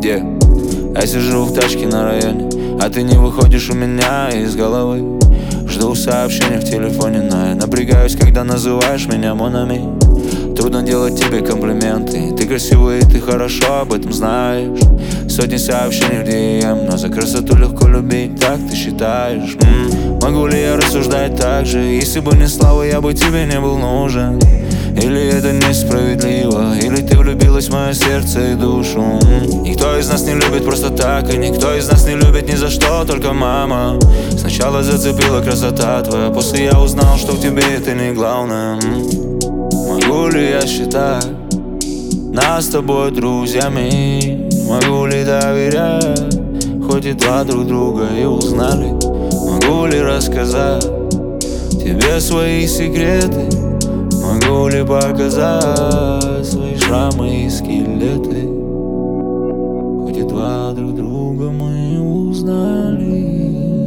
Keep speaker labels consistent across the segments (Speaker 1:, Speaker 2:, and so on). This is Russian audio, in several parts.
Speaker 1: Я сижу в тачке на районе, а ты не выходишь у меня из головы. Жду сообщения в телефоне, но я напрягаюсь, когда называешь меня Монами. Трудно делать тебе комплименты, ты красивый и ты хорошо об этом знаешь. Сотни сообщений в DM, но за красоту легко любить, так ты считаешь? Могу ли я рассуждать так же? Если бы не слава, я бы тебе не был нужен. Или это несправедливо, или ты влюбилась в мое сердце и душу. Никто из нас не любит просто так, и никто из нас не любит ни за что, только мама. Сначала зацепила красота твоя, после я узнал, что в тебе это не главное. Могу ли я считать нас с тобой друзьями? Могу ли доверять, хоть и два друг друга и узнали? Могу ли рассказать тебе свои секреты? Могу ли показать свои шрамы и скелеты? Хоть и два друг друга мы узнали.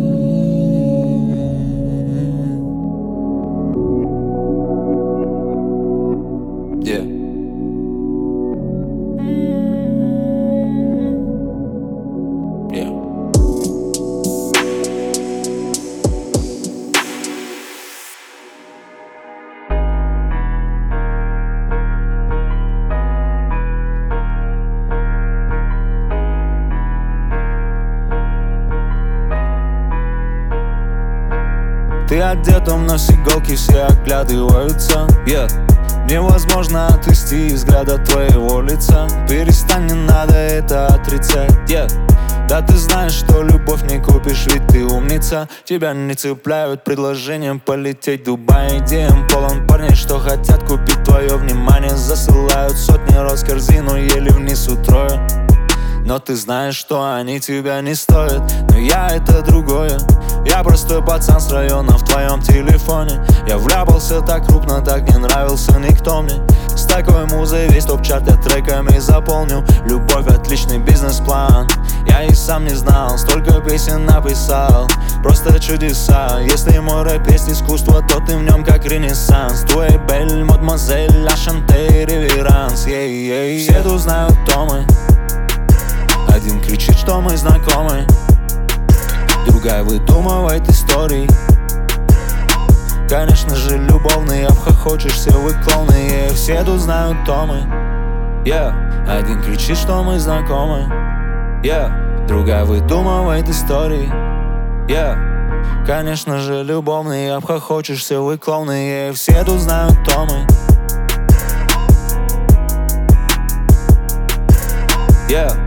Speaker 1: Ты одет, у нас иголки, все оглядываются. Невозможно отвести взгляд от твоего лица. Перестань, не надо это отрицать. Да ты знаешь, что любовь не купишь, ведь ты умница. Тебя не цепляют предложением полететь в Дубай. Идеям полон парней, что хотят купить твое внимание. Засылают сотни роз в корзину, еле вниз утрою. Но ты знаешь, что они тебя не стоят. Но я это другое. Я простой пацан с района в твоем телефоне. Я вляпался так крупно, так не нравился никто мне. С такой музой весь топ-чарт я треками заполню. Любовь — отличный бизнес-план. Я и сам не знал, столько песен написал. Просто чудеса. Если мой рэп есть искусство, то ты в нем как ренессанс. Твой бель, мадемуазель, ля шанте, реверанс. Все тут знают, кто мы. Один кричит, что мы знакомы, другая выдумывает истории. Конечно же, любовные, обхохочешься, вы клоуны. Все тут знают, кто мы. Один кричит, что мы знакомы, другая выдумывает истории. Конечно же, любовные, обхохочешься, вы клоуны. Все тут знают, кто мы. Yeah.